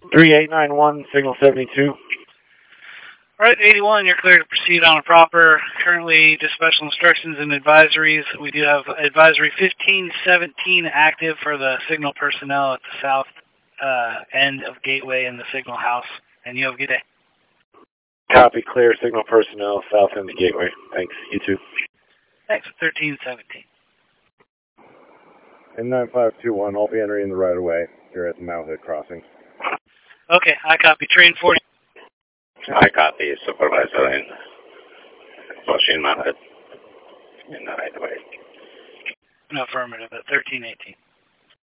3891, signal 72. All right, 81, you're clear to proceed on a proper. Currently, just special instructions and advisories. We do have advisory 1517 active for the signal personnel at the south end of Gateway in the signal house. And you have a good day. Copy, clear, signal personnel, south end of Gateway. Thanks, you too. Thanks, 1317. And 9521, I'll be entering the right of way here at the Mount Hood crossing. Okay, I copy. Train 40. I copy, Supervisor in Washington Mount Hood in the right of way. No, affirmative at 1318.